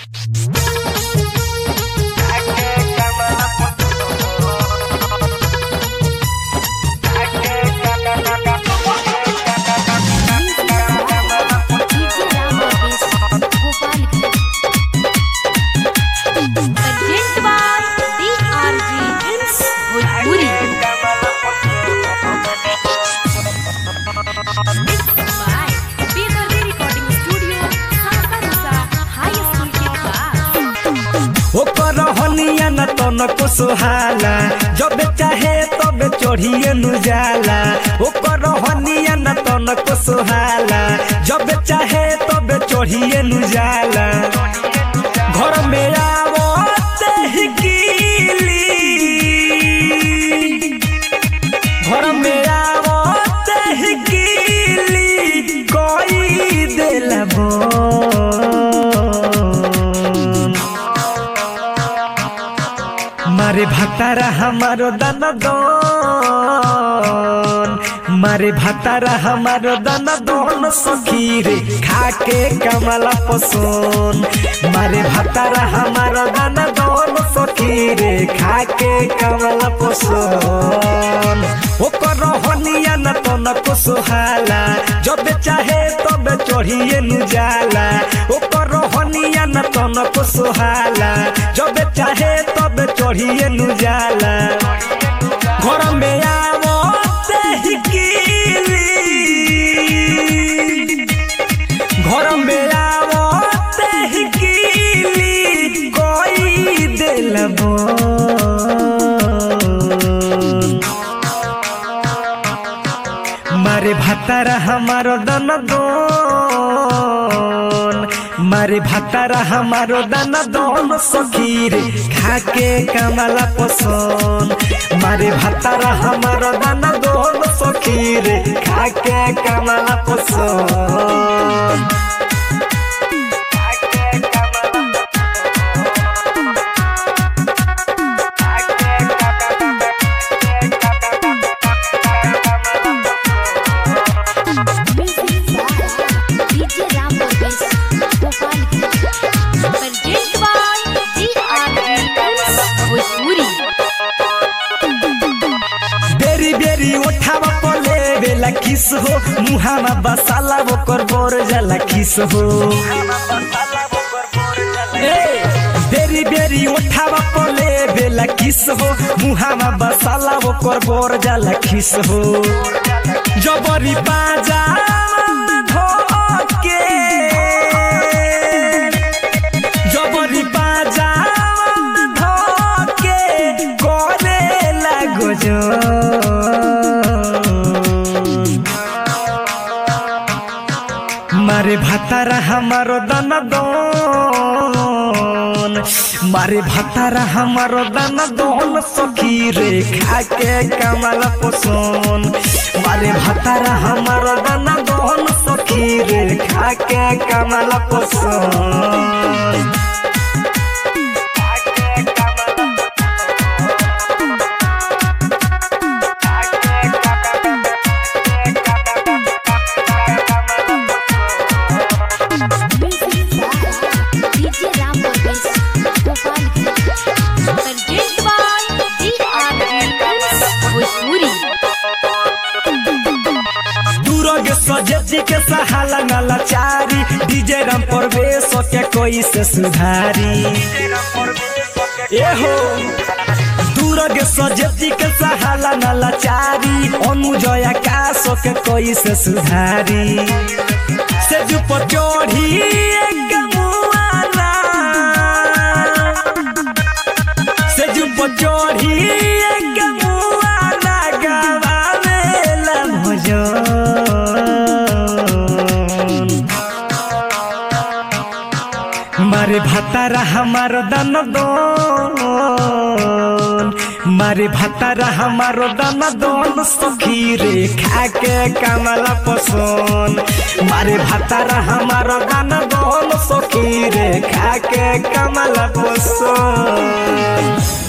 तनको सुहाला जब चाहे तब चढ़िए नु जाला ओकर हनिया न तनको सुहाला जब चाहे तब चढ़िए नु जाला घर में आवते ही गिली घर में आवते ही गिली कोई दिलबो मारे भतारा हमारो दनदन मारे भतारा हमारो दनदन सखी रे खाके कमला पसोन मारे भतारा हमारो दनदन सखी रे खाके कमला पसोन ओकर हनिया न तनको सुहाला जब चाहे तब चढ़िए नु जाला ओकर हनिया न तनको सुहाला जब चाहे तब चढ़िए नु जाला घर में आवते ही गिली घर में आवते ही गिली कोई दिलबो मारे भतारा हमारो दनदन मारे भतारा हमारो दनदन सखी रे खाके कमला पसंद मारे भतारा हमारो दनदन सखी रे खाके कमला पसंद किस हो मुहामा बसाला ओकर बोर जाला किस हो बेरी बेरी उठावा पले बेला किस हो मुहामा बसाला ओकर बोर जाला किस हो जबरी बाजा धोके जबरी बाजा धोके करे लागो जो मारे भतारा हमारो दनदन मारे भतारा हमारो दनदन सखी रे खाके कमला पसंद मारे भतारा हमारो दनदन सखी रे खाके कमला पसंद सजेती के सहाला नाला चारी डीजे राम परवेश के कोई से सुधारी ए हो दूर के सजेती के सहाला नाला चारी अनुजय आकाश के कोई से सुधारी से जो पचोड़ी एक मुआना से जो पचोड़ी एक मुआना गावावेला भजन मारे भतारा हमारो दनदन मारे भतारा हमारो दनदन सखी रे खाके कमला पसंद मारे भतारा हमारो दनदन सखी रे खाके कमला पसंद।